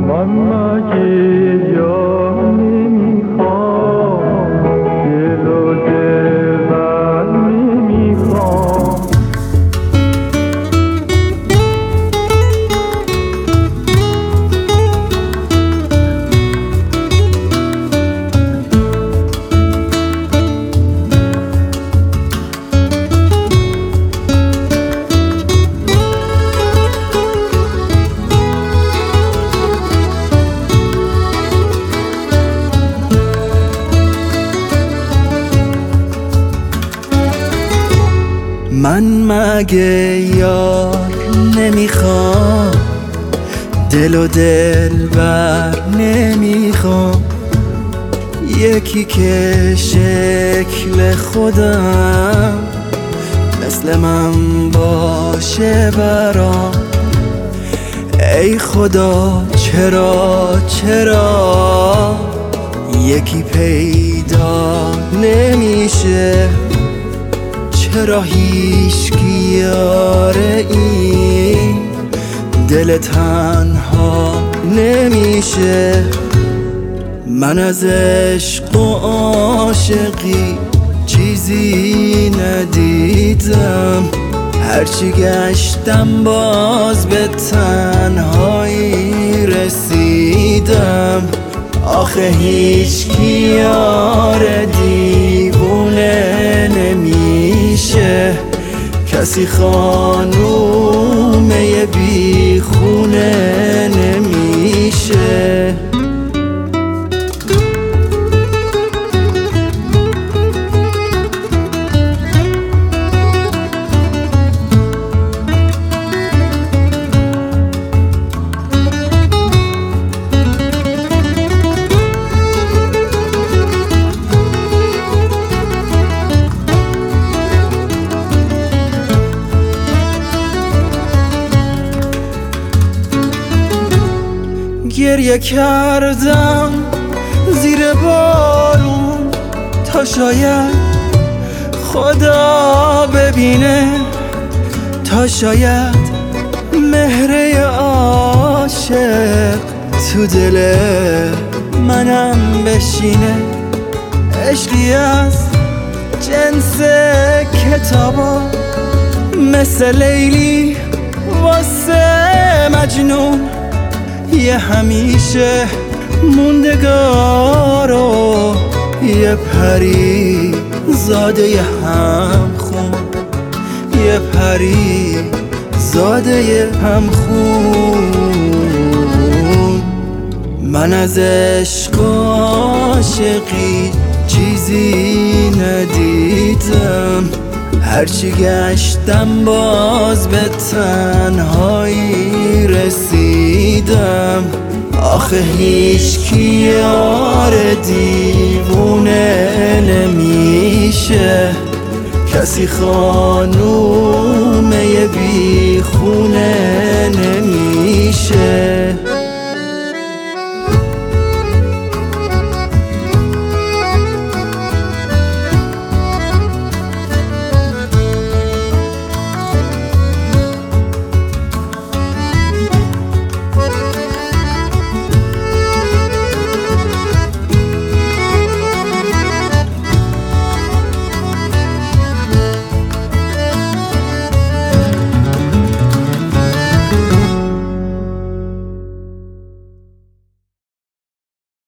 من مگه یار نمیخوام، دل و دلبر نمیخوام. من مگه یار نمیخوام، دل و دلبر نمیخوام. یکی که شکل خودم مثل من باشه برام. ای خدا چرا یکی پیدا نمیشه؟ چرا هیچکی یاره این دل تنها نمیشه؟ من از عشق و عاشقی چیزی ندیدم، هرچی گشتم باز به تنهایی رسیدم. آخه هیچکی یار دیوونه نمیشه، کسی خانومه بی خونه نمیشه. گریه کردم زیر بارون تا شاید خدا ببینه، تا شاید مهر عاشق تو دل منم بشینه. عشقی از جنس کتابا مثل لیلی واسه مجنون، یه همیشه موندگار و یه پری زاده هم خون، یه پری زاده هم خون. من از عشق و عاشقی چیزی ندیدم، هرچی گشتم باز به تنهایی رسیدم. آخه هیچکی یار دیوونه نمیشه، کسی خانومه بی خونه